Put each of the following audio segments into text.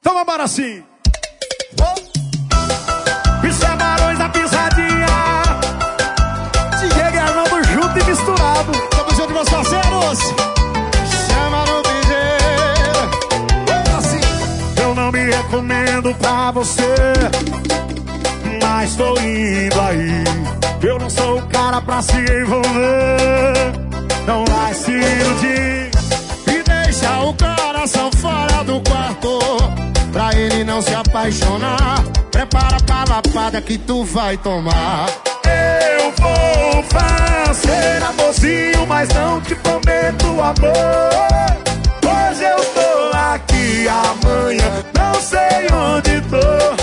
Então vambora assim. Isso é Barões da Pisadinha. Diego e Arnaldo junto e misturado. Tamo junto, meus parceiros. Chama no piseiro. Assim. Eu não me recomendo pra você, mas tô indo aí. Eu não sou o cara pra se envolver. Não vai se iludir e deixa o coração fora do quarto, pra ele não se apaixonar. Prepara pra lapada que tu vai tomar. Eu vou fazer amorzinho, mas não te prometo amor. Hoje eu tô aqui, amanhã não sei onde tô.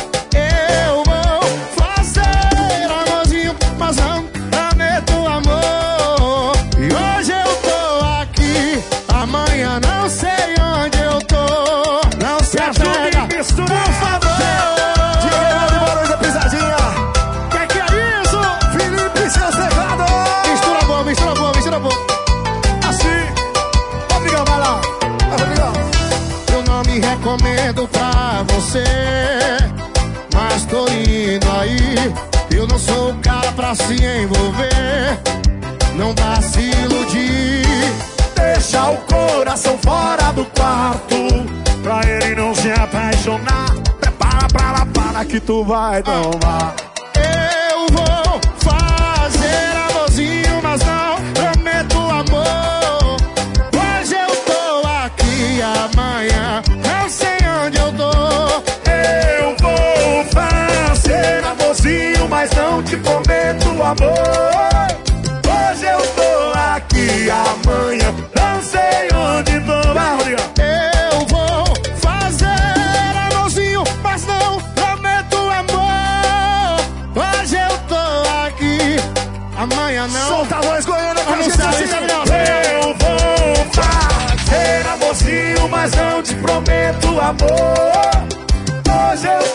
Eu vou fazer amorzinho, mas não prometo amor. E hoje eu tô aqui, amanhã não sei onde eu tô. Não se ajude, mistura, por favor. Diego de Barões da Pisadinha. Que é isso? Felipe e seus teclados. Mistura bom, mistura bom, mistura bom. Assim. Obrigado, vai lá. Obrigado. Eu não me recomendo pra você, mas tô indo aí. Eu não sou o cara pra se envolver. Não vá se iludir. Deixa o coração fora do quarto, pra ele não se apaixonar. Prepara pra lapada que tu vai tomar. Eu vou fazer amorzinho, mas não prometo amor. Hoje eu tô aqui, amanhã não sei onde eu tô. Eu vou fazer amorzinho, mas não te prometo amor. Hoje eu tô aqui, amanhã não sei onde tô. Vai, Rodrigo. Eu vou fazer amorzinho, mas não prometo amor. Hoje eu tô aqui, amanhã não. Solta a voz, Goiânia, com a gente assim. Eu vou fazer amorzinho, mas não te prometo amor. Hoje eu